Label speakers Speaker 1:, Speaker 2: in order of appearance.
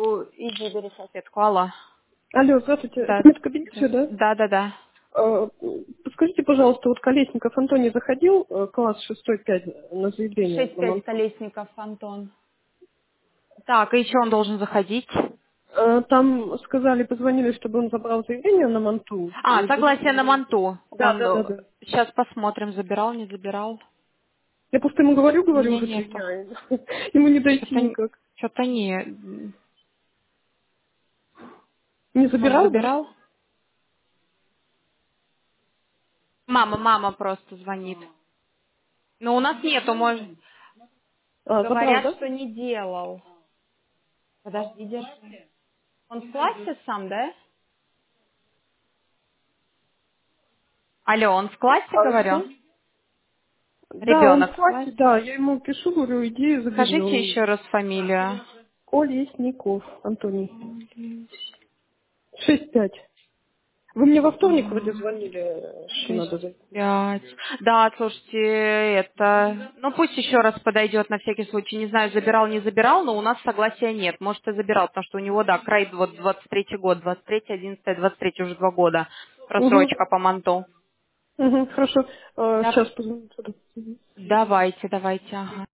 Speaker 1: Иди, бери салфетку. Алло.
Speaker 2: Алло, здравствуйте. Это
Speaker 1: Да,
Speaker 2: медкабинет все, да?
Speaker 1: да, да, да.
Speaker 2: Э, Подскажите, пожалуйста, вот Колесников Антоний заходил, класс 6-5 на заявление на
Speaker 1: 6-5
Speaker 2: Монту.
Speaker 1: Колесников, Антон. Так, и еще он должен заходить?
Speaker 2: Там сказали, позвонили, чтобы он забрал заявление на Монту.
Speaker 1: А, согласие на манту.
Speaker 2: Да,
Speaker 1: Он
Speaker 2: да, да, да.
Speaker 1: сейчас посмотрим, забирал, не забирал.
Speaker 2: Я просто ему говорю
Speaker 1: Меня
Speaker 2: уже 3
Speaker 1: нету.
Speaker 2: дня. Ему не дойти
Speaker 1: Что-то
Speaker 2: никак.
Speaker 1: что-то не.
Speaker 2: Не
Speaker 1: Он
Speaker 2: забирал, да?
Speaker 1: забирал? Мама просто звонит. Но у нас нету, может.
Speaker 2: Забрал,
Speaker 1: Говорят,
Speaker 2: да?
Speaker 1: что не делал. Подожди, держи. Он в классе сам, да? Алло, он в классе, говорю?
Speaker 2: Что? Да, он в
Speaker 1: Ребенок в
Speaker 2: классе,
Speaker 1: классе?
Speaker 2: да. Я ему пишу, говорю, иди забери.
Speaker 1: Скажите
Speaker 2: Он
Speaker 1: еще раз фамилию.
Speaker 2: Колесников Антоний. 6-5. Вы мне во вторник вроде звонили, что надо
Speaker 1: Шесть,
Speaker 2: зайти.
Speaker 1: пять. Да, слушайте, это... Ну, пусть еще раз подойдет на всякий случай. Не знаю, забирал, не забирал, но у нас согласия нет. Может, и забирал, потому что у него, да, край вот 23-й год, 23-й, 11-й, 23-й, уже 2 года.
Speaker 2: Угу.
Speaker 1: Рассрочка по манту.
Speaker 2: Угу, хорошо.
Speaker 1: Да,
Speaker 2: Сейчас позвоню туда. Мгм.
Speaker 1: давайте, ага.